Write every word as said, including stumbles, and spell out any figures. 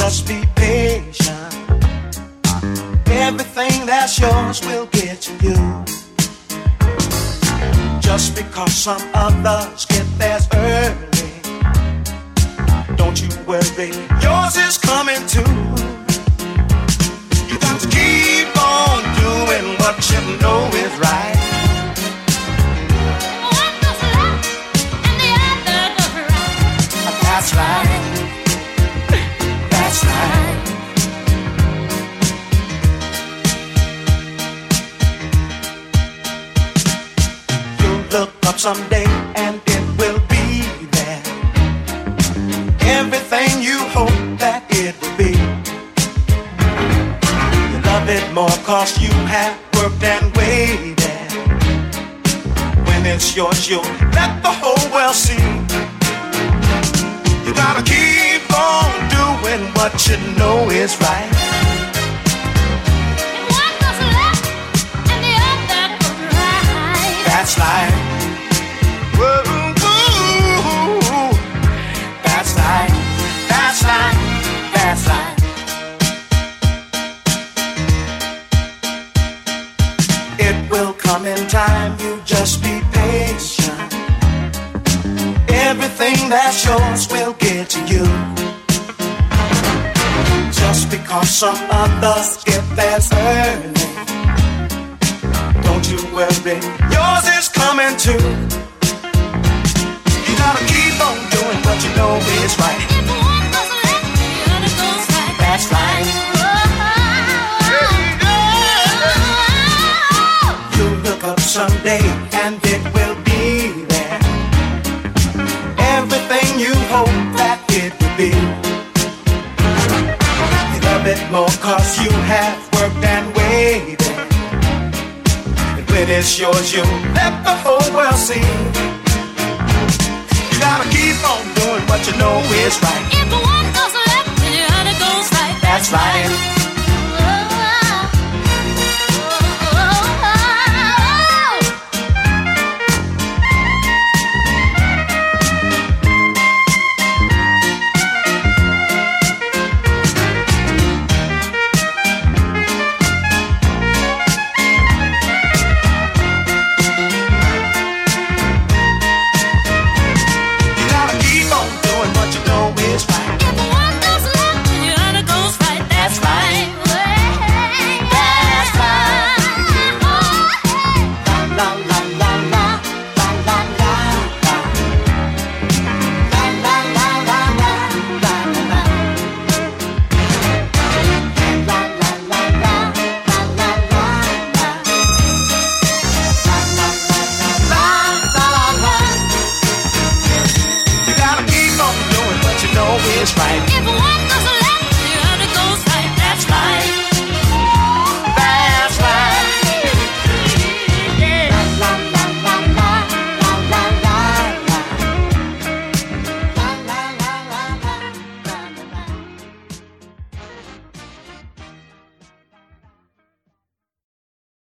just be patient. Everything that's yours will get to you. Just because some others get theirs early, don't you worry, yours is coming too. You got to keep on doing what you know is right. One goes left and the other goes right. That's right. That's right. You'll look up someday and it will be there. Everything you hope that it will be. You love it more cause you have worked and waited. When it's yours, you'll let the whole world see. You gotta keep on doing what you know is right. One goes left and the other goes right. That's life. Whoa, whoa. That's life. That's life. That's life. It will come in time. You just be patient. Everything that's yours will get to you. Just because some others get theirs early, don't you worry, yours is coming too. You gotta keep on doing what you know is right. If one goes left, the other goes right. That's right. You'll look up someday and it will be there. Everything you hope that it will be. You love it more cause you have worked and waited. And when it's yours, you'll let the whole world see. You gotta keep on doing what you know is right. If one goes left, the other goes right. That's right. If one